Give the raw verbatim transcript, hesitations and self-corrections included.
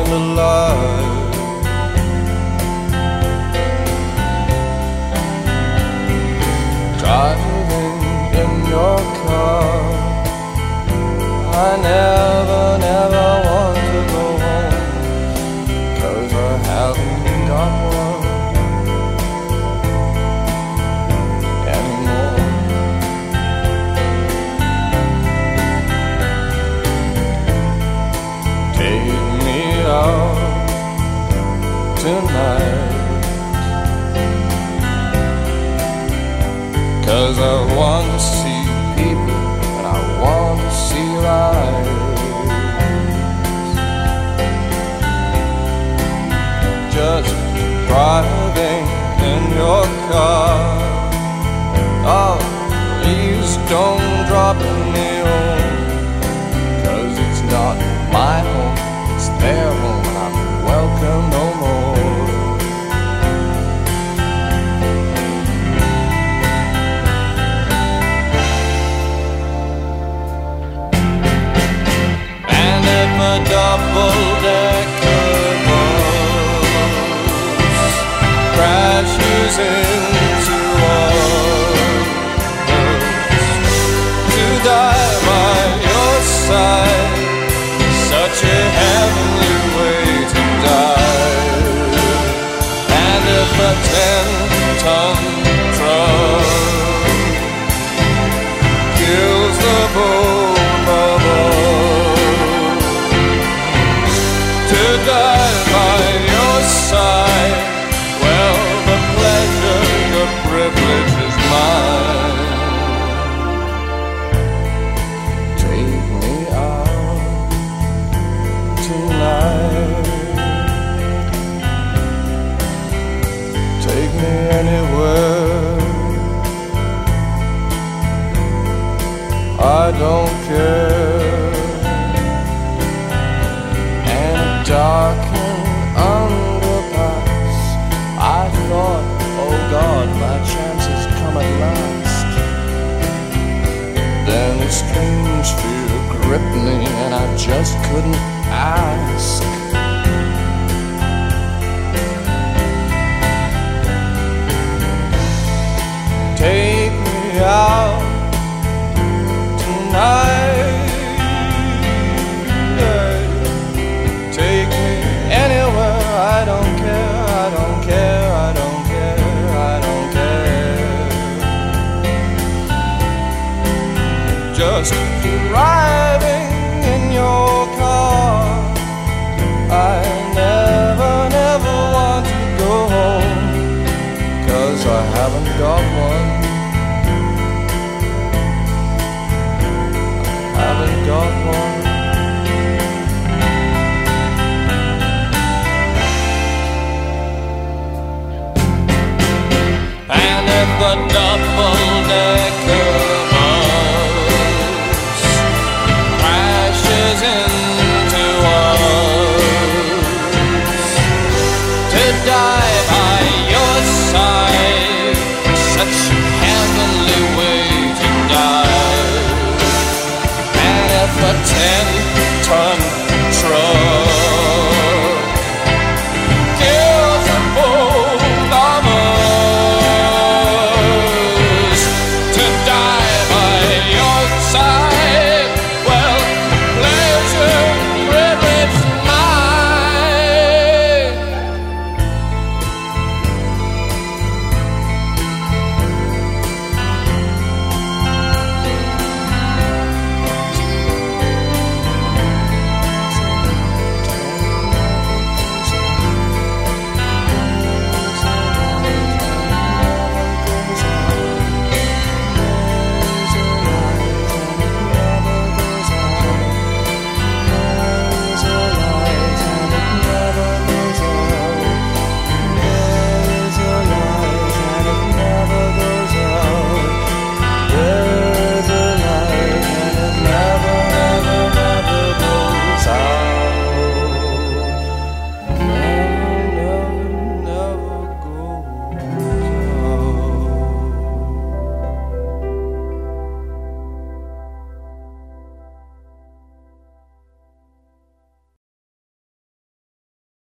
alive. Driving in your car, I never, never want to go home, 'cause I haven't got one anymore. Take me out tonight, 'cause I want to see people and I want to see life. Just driving in your car, oh, please don't drop me home, 'cause it's not my home, it's their home, and I'm welcome no more. A double-decker bus crashes into us, to die by your side, such a heavenly way to die. And if a ten-ton truck kills the both of us, to die by your side, well, the pleasure, the privilege is mine. Take me out tonight, take me anywhere, I don't care. Darkened underpass, I thought, oh God, my chance has come at last. Then a strange fear gripped me and I just couldn't ask. Take me out tonight, anywhere, I don't care, I don't care, I don't care, I don't care. Just driving in your car, I never, never want to go home, 'cause I haven't got one, I haven't got one. The double-decker bus crashes into us, to die by your side, such a heavenly way to die. And if a ten-ton